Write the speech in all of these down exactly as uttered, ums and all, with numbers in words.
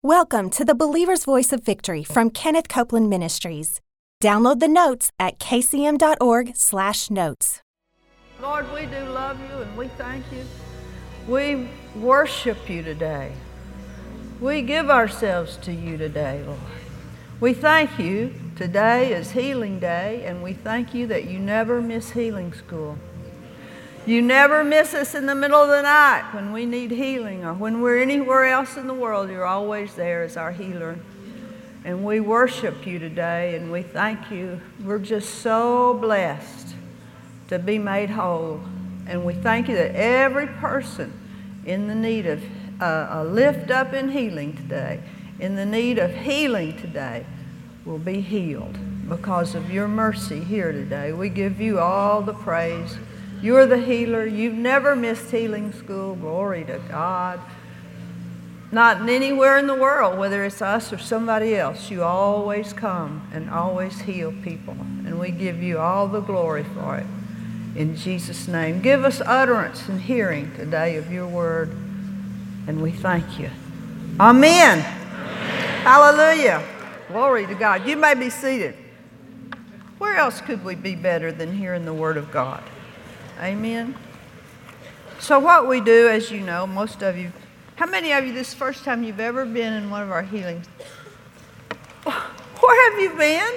Welcome to the Believer's Voice of Victory from Kenneth Copeland Ministries. Download the notes at k c m dot org slash notes. Lord, we do love you and we thank you. We worship you today. We give ourselves to you today, Lord. We thank you. Today is Healing Day, and we thank you that you never miss healing school. You never miss us in the middle of the night when we need healing, or when we're anywhere else in the world. You're always there as our healer. And we worship you today, and we thank you. We're just so blessed to be made whole. And we thank you that every person in the need of uh, a lift up in healing today, in the need of healing today, will be healed because of your mercy here today. We give you all the praise. You're the healer. You've never missed healing school. Glory to God. Not anywhere in the world, whether it's us or somebody else, you always come and always heal people. And we give you all the glory for it. In Jesus' name. Give us utterance and hearing today of your word. And we thank you. Amen. Amen. Hallelujah. Glory to God. You may be seated. Where else could we be better than hearing the word of God? Amen. So what we do, as you know, most of you, how many of you, this is the first time you've ever been in one of our healings? Where have you been?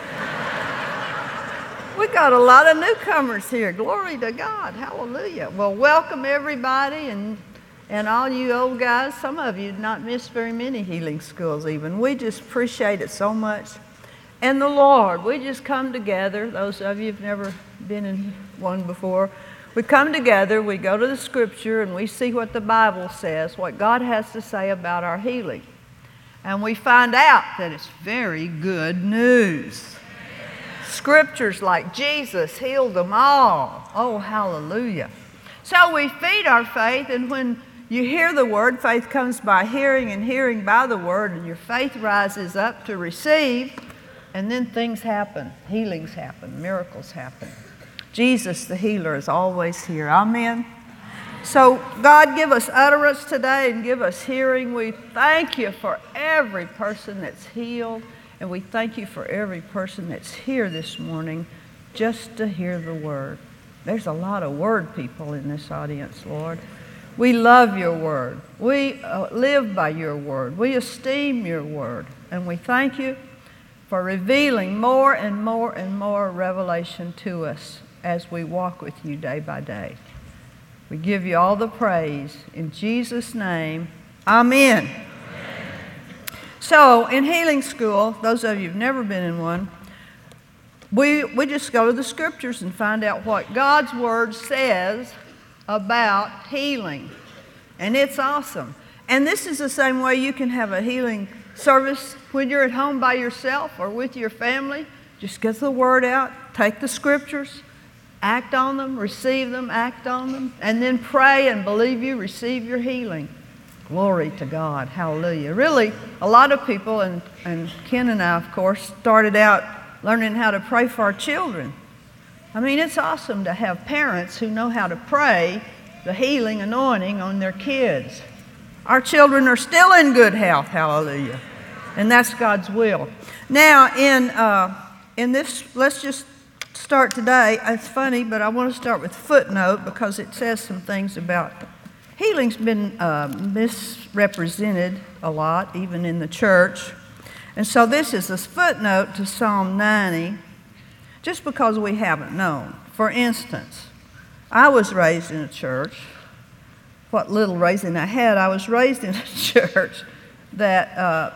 We got a lot of newcomers here. Glory to God. Hallelujah. Well, welcome everybody, and and all you old guys. Some of you did not miss very many healing schools even. We just appreciate it so much. And the Lord, we just come together. Those of you who've never been in one before, we come together, we go to the scripture, and we see what the Bible says, what God has to say about our healing. And we find out that it's very good news. Scriptures like Jesus healed them all. Oh, hallelujah. So we feed our faith, and when you hear the word, faith comes by hearing, and hearing by the word, and your faith rises up to receive, and then things happen. Healings happen. Miracles happen. Jesus, the healer, is always here. Amen. So God, give us utterance today and give us hearing. We thank you for every person that's healed, and we thank you for every person that's here this morning just to hear the word. There's a lot of word people in this audience, Lord. We love your word. We uh, live by your word. We esteem your word, and we thank you for revealing more and more and more revelation to us as we walk with you day by day. We give you all the praise. In Jesus' name, amen. Amen. So, in healing school, those of you who've never been in one, we, we just go to the scriptures and find out what God's word says about healing. And it's awesome. And this is the same way you can have a healing service when you're at home by yourself or with your family. Just get the word out, take the scriptures, act on them, receive them, act on them, and then pray and believe you receive your healing. Glory to God. Hallelujah. Really, a lot of people, and, and Ken and I, of course, started out learning how to pray for our children. I mean, it's awesome to have parents who know how to pray the healing anointing on their kids. Our children are still in good health. Hallelujah. And that's God's will. Now, in uh, in this, let's just start today. It's funny, but I want to start with a footnote because it says some things about healing's been uh, misrepresented a lot, even in the church. And so this is a footnote to Psalm ninety, just because we haven't known. For instance, I was raised in a church. What little raising I had, I was raised in a church that uh,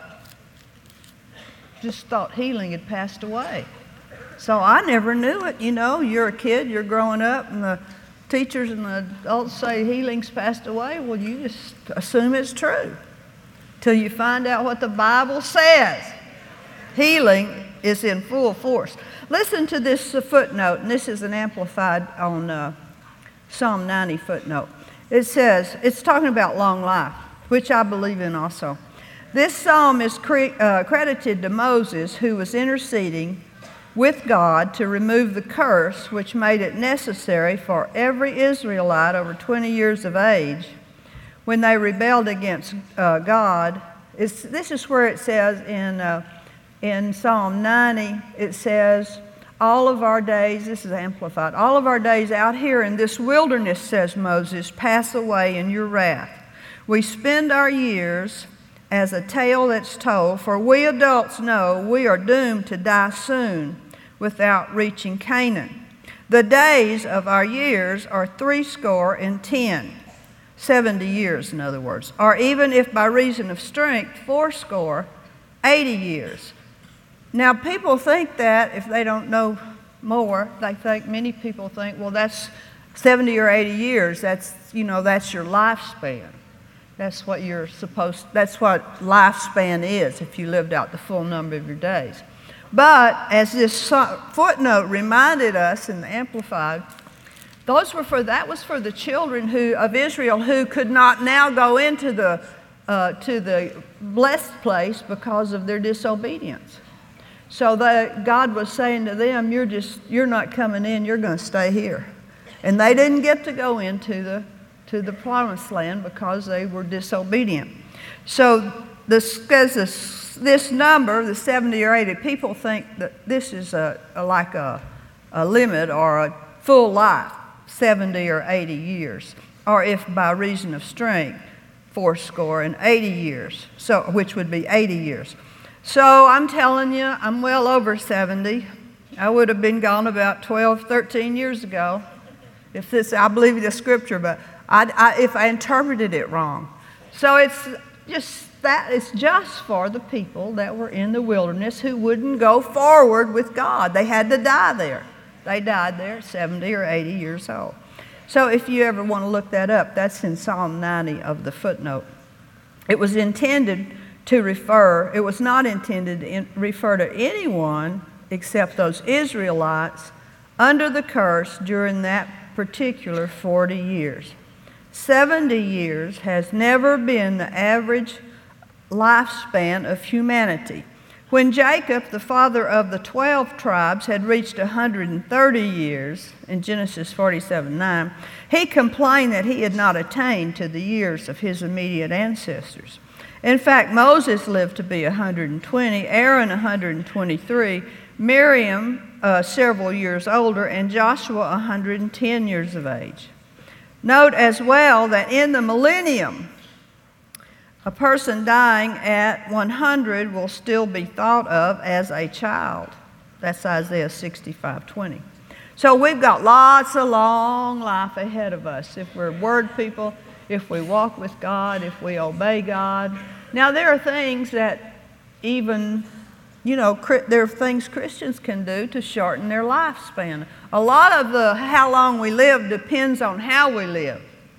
just thought healing had passed away. So I never knew it. You know, you're a kid, you're growing up, and the teachers and the adults say healing's passed away. Well, you just assume it's true till you find out what the Bible says. Healing is in full force. Listen to this footnote, and this is an amplified on uh, Psalm ninety footnote. It says, it's talking about long life, which I believe in also. This psalm is cre- uh, credited to Moses, who was interceding with God to remove the curse which made it necessary for every Israelite over twenty years of age, when they rebelled against uh, God, It's, this is where it says in, uh, in Psalm ninety, it says, all of our days, this is amplified, all of our days out here in this wilderness, says Moses, pass away in your wrath. We spend our years as a tale that's told, for we adults know we are doomed to die soon without reaching Canaan. The days of our years are threescore and ten, seventy years in other words, or even if by reason of strength, fourscore, eighty years. Now people think that, if they don't know more, they think, many people think, well, that's seventy or eighty years, that's, you know, that's your lifespan. That's what you're supposed, that's what lifespan is if you lived out the full number of your days. But as this footnote reminded us in the Amplified, those were for, that was for the children who, of Israel who could not now go into the, uh, to the blessed place because of their disobedience. So they, God was saying to them, you're just, you're not coming in, you're going to stay here. And they didn't get to go into the, to the promised land because they were disobedient. So this, this, this number, the seventy or eighty, people think that this is a, a, like a, a limit or a full life, seventy or eighty years, or if by reason of strength, fourscore and eighty years, so, which would be eighty years. So I'm telling you, I'm well over seventy. I would have been gone about twelve, thirteen years ago if this, I believe the scripture, but I, I, if I interpreted it wrong. So it's just that, it's just for the people that were in the wilderness who wouldn't go forward with God. They had to die there. They died there seventy or eighty years old. So if you ever want to look that up, that's in Psalm ninety of the footnote. It was intended to refer, it was not intended to in, refer to anyone except those Israelites under the curse during that particular forty years. seventy years has never been the average lifespan of humanity. When Jacob, the father of the twelve tribes, had reached one hundred thirty years, in Genesis forty-seven nine, he complained that he had not attained to the years of his immediate ancestors. In fact, Moses lived to be one hundred twenty, Aaron one hundred twenty-three, Miriam uh, several years older, and Joshua one hundred ten years of age. Note as well that in the millennium, a person dying at one hundred will still be thought of as a child. That's Isaiah sixty-five twenty. So we've got lots of long life ahead of us if we're word people, if we walk with God, if we obey God. Now there are things that even, you know, there are things Christians can do to shorten their lifespan. A lot of the how long we live depends on how we live.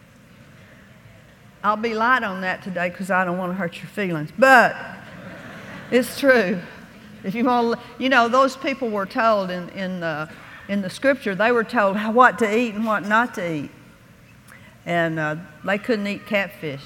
I'll be light on that today because I don't want to hurt your feelings, but it's true. If you want, you know, those people were told in in the in the scripture, they were told what to eat and what not to eat, and uh, they couldn't eat catfish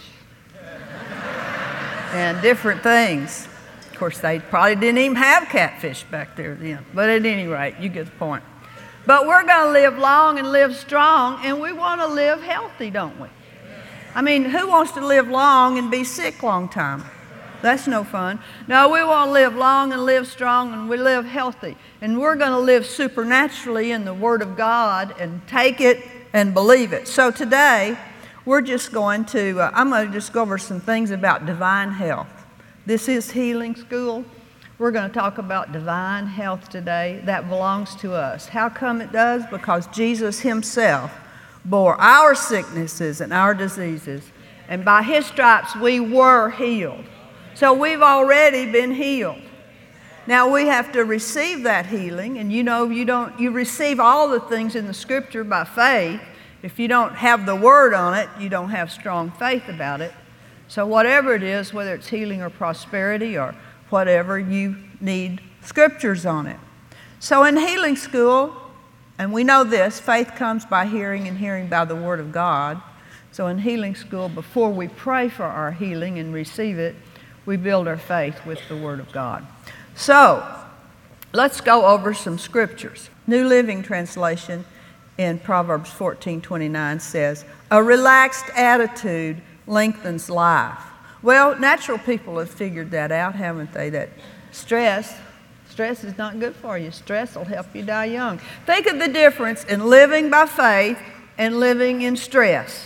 and different things. Of course, they probably didn't even have catfish back there then. But at any rate, you get the point. But we're going to live long and live strong, and we want to live healthy, don't we? I mean, who wants to live long and be sick long time? That's no fun. No, we want to live long and live strong, and we live healthy. And we're going to live supernaturally in the Word of God and take it and believe it. So today, we're just going to, uh, I'm going to just go over some things about divine health. This is Healing School. We're going to talk about divine health today. That belongs to us. How come it does? Because Jesus himself bore our sicknesses and our diseases, and by his stripes we were healed. So we've already been healed. Now we have to receive that healing, and you know you don't you receive all the things in the scripture by faith. If you don't have the word on it, you don't have strong faith about it. So whatever it is, whether it's healing or prosperity or whatever, you need scriptures on it. So in Healing School, and we know this, faith comes by hearing and hearing by the Word of God. So in Healing School, before we pray for our healing and receive it, we build our faith with the Word of God. So let's go over some scriptures. New Living Translation in Proverbs fourteen twenty-nine says, "A relaxed attitude lengthens life, Well, natural people have figured that out, haven't they? That stress, stress is not good for you. Stress will help you die young. Think of the difference in living by faith and living in stress.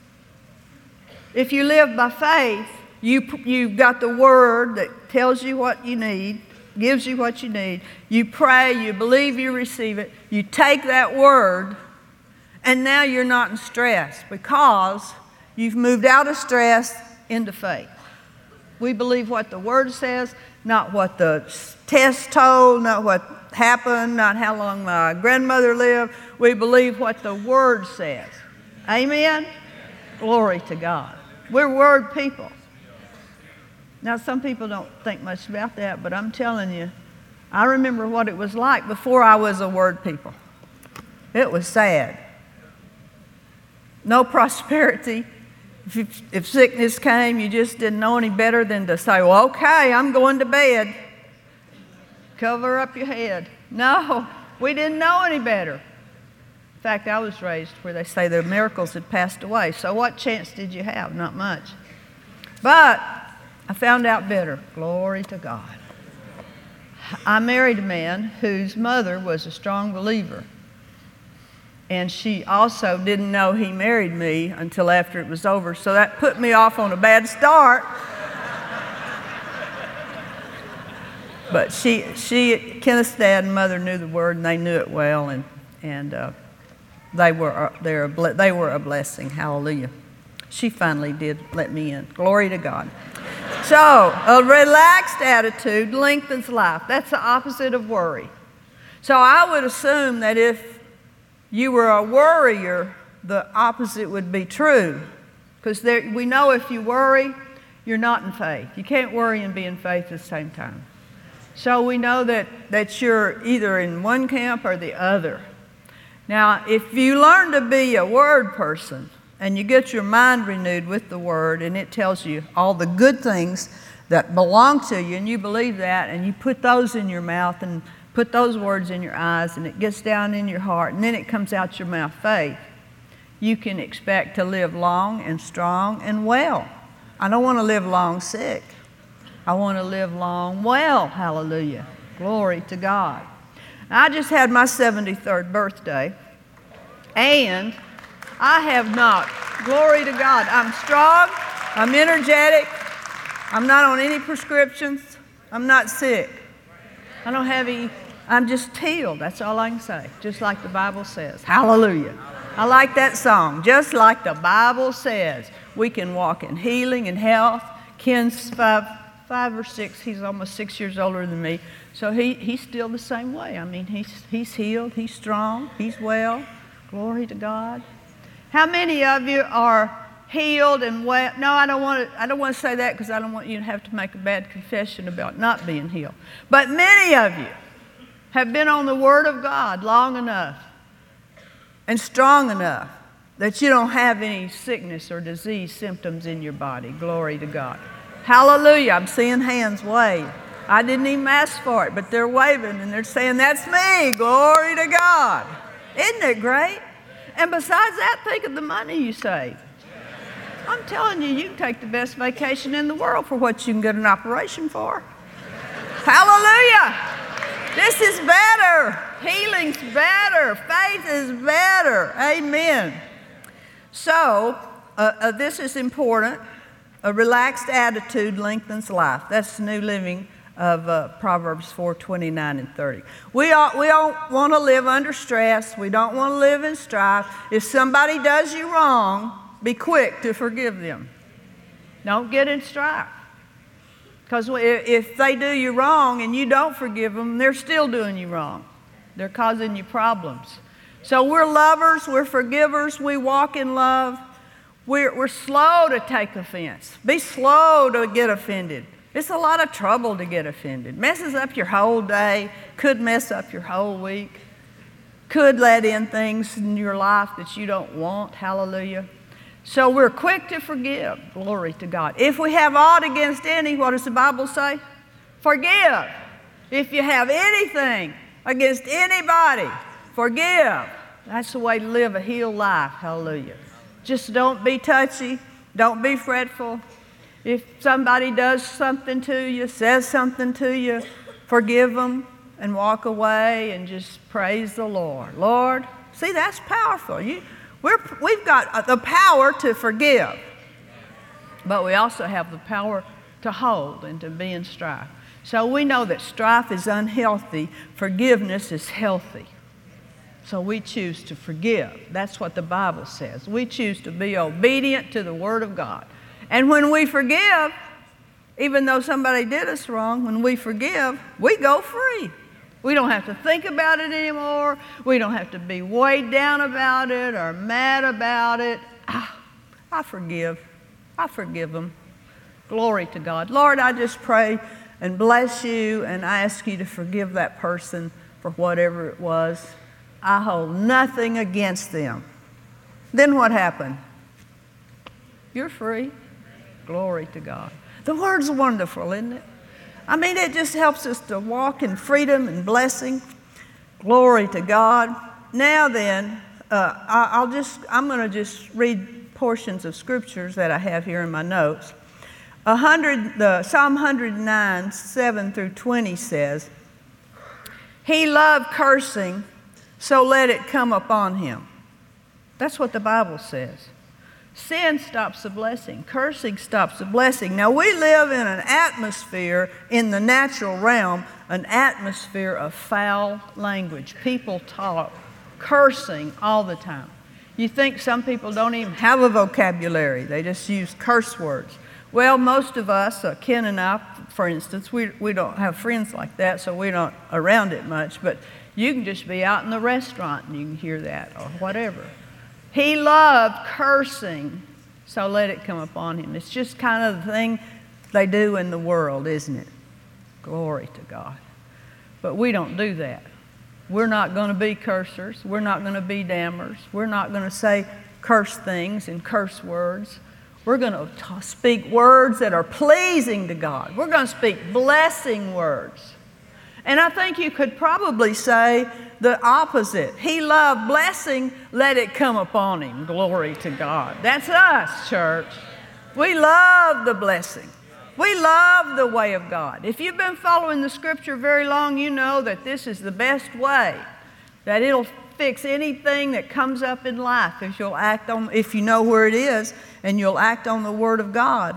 If you live by faith, you, you've got the Word that tells you what you need, gives you what you need. You pray, you believe, you receive it. You take that Word, and now you're not in stress because you've moved out of stress into faith. We believe what the Word says, not what the test told, not what happened, not how long my grandmother lived. We believe what the Word says. Amen? Glory to God. We're Word people. Now, some people don't think much about that, but I'm telling you, I remember what it was like before I was a Word people. It was sad. No prosperity. If, if sickness came, you just didn't know any better than to say, well, okay, I'm going to bed. Cover up your head. No, we didn't know any better. In fact, I was raised where they say the miracles had passed away. So what chance did you have? Not much. But I found out better. Glory to God. I married a man whose mother was a strong believer. And she also didn't know he married me until after it was over. So that put me off on a bad start. But she, she, Kenneth's dad and mother knew the Word, and they knew it well, and and uh, they were they were a, they were a blessing. Hallelujah. She finally did let me in. Glory to God. So a relaxed attitude lengthens life. That's the opposite of worry. So I would assume that if you were a worrier, the opposite would be true. Because we know if you worry, you're not in faith. You can't worry and be in faith at the same time. So we know that, that you're either in one camp or the other. Now, if you learn to be a Word person and you get your mind renewed with the Word and it tells you all the good things that belong to you and you believe that and you put those in your mouth and put those words in your eyes and it gets down in your heart and then it comes out your mouth, faith, you can expect to live long and strong and well. I don't want to live long sick. I want to live long well. Hallelujah. Glory to God. I just had my seventy-third birthday and I have not. Glory to God. I'm strong. I'm energetic. I'm not on any prescriptions. I'm not sick. I don't have any, I'm just healed. That's all I can say. Just like the Bible says. Hallelujah. I like that song. Just like the Bible says. We can walk in healing and health. Ken's five, five or six. He's almost six years older than me. So he, he's still the same way. I mean, he's, he's healed. He's strong. He's well. Glory to God. How many of you are healed and well? No, I don't want to, I don't want to say that because I don't want you to have to make a bad confession about not being healed. But many of you have been on the Word of God long enough and strong enough that you don't have any sickness or disease symptoms in your body. Glory to God. Hallelujah. I'm seeing hands wave. I didn't even ask for it, but they're waving and they're saying, that's me. Glory to God. Isn't it great? And besides that, think of the money you save. I'm telling you, you can take the best vacation in the world for what you can get an operation for. Hallelujah. This is better. Healing's better. Faith is better. Amen. So, uh, uh, this is important. A relaxed attitude lengthens life. That's the New Living of uh, Proverbs four, twenty-nine and thirty. We all, we all want to live under stress. We don't want to live in strife. If somebody does you wrong, be quick to forgive them. Don't get in strife. Because if they do you wrong and you don't forgive them, they're still doing you wrong. They're causing you problems. So we're lovers, we're forgivers, we walk in love. We're, we're slow to take offense. Be slow to get offended. It's a lot of trouble to get offended. Messes up your whole day, could mess up your whole week, could let in things in your life that you don't want. Hallelujah. So we're quick to forgive. Glory to God. If we have aught against any, what does the Bible say? Forgive. If you have anything against anybody, forgive. That's the way to live a healed life. Hallelujah. Just don't be touchy. Don't be fretful. If somebody does something to you, says something to you, forgive them and walk away and just praise the Lord. Lord, see, that's powerful. You, we're, we've got the power to forgive, but we also have the power to hold and to be in strife. So we know that strife is unhealthy, forgiveness is healthy. So we choose to forgive. That's what the Bible says. We choose to be obedient to the Word of God. And when we forgive, even though somebody did us wrong, when we forgive, we go free. We don't have to think about it anymore. We don't have to be weighed down about it or mad about it. Ah, I forgive. I forgive them. Glory to God. Lord, I just pray and bless you, and I ask you to forgive that person for whatever it was. I hold nothing against them. Then what happened? You're free. Glory to God. The Word's wonderful, isn't it? I mean, it just helps us to walk in freedom and blessing. Glory to God. Now then, uh, I, I'll just, I'm going to just read portions of scriptures that I have here in my notes. A hundred, the Psalm one oh nine, seven through twenty says, He loved cursing, so let it come upon him. That's what the Bible says. Sin stops the blessing. Cursing stops the blessing. Now, we live in an atmosphere in the natural realm, an atmosphere of foul language. People talk cursing all the time. You think some people don't even have a vocabulary. They just use curse words. Well, most of us, uh, Ken and I, for instance, we, we don't have friends like that, so we're not around it much. But you can just be out in the restaurant and you can hear that or whatever. He loved cursing, so let it come upon him. It's just kind of the thing they do in the world, isn't it? Glory to God. But we don't do that. We're not going to be cursers. We're not going to be damners. We're not going to say curse things and curse words. We're going to t- speak words that are pleasing to God. We're going to speak blessing words. And I think you could probably say the opposite. He loved blessing, let it come upon him. Glory to God. That's us, church. We love the blessing. We love the way of God. If you've been following the scripture very long, you know that this is the best way, that it'll fix anything that comes up in life if you'll act on, if you know where it is and you'll act on the Word of God.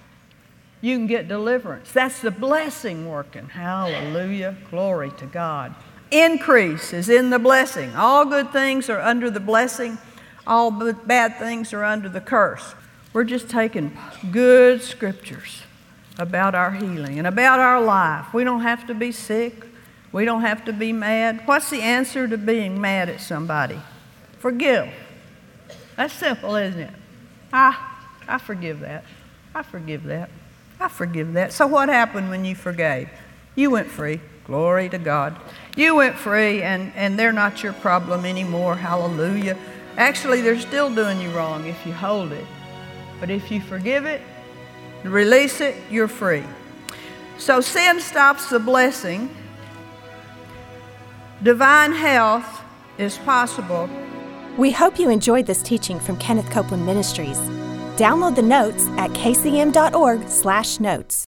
You can get deliverance. That's the blessing working. Hallelujah. Glory to God. Increase is in the blessing. All good things are under the blessing. All bad things are under the curse. We're just taking good scriptures about our healing and about our life. We don't have to be sick. We don't have to be mad. What's the answer to being mad at somebody? Forgive. That's simple, isn't it? I, I forgive that. I forgive that. I forgive that. So what happened when you forgave? You went free. Glory to God. You went free, and, and they're not your problem anymore. Hallelujah. Actually, they're still doing you wrong if you hold it. But if you forgive it, release it, you're free. So sin stops the blessing. Divine health is possible. We hope you enjoyed this teaching from Kenneth Copeland Ministries. Download the notes at k c m dot org slash notes.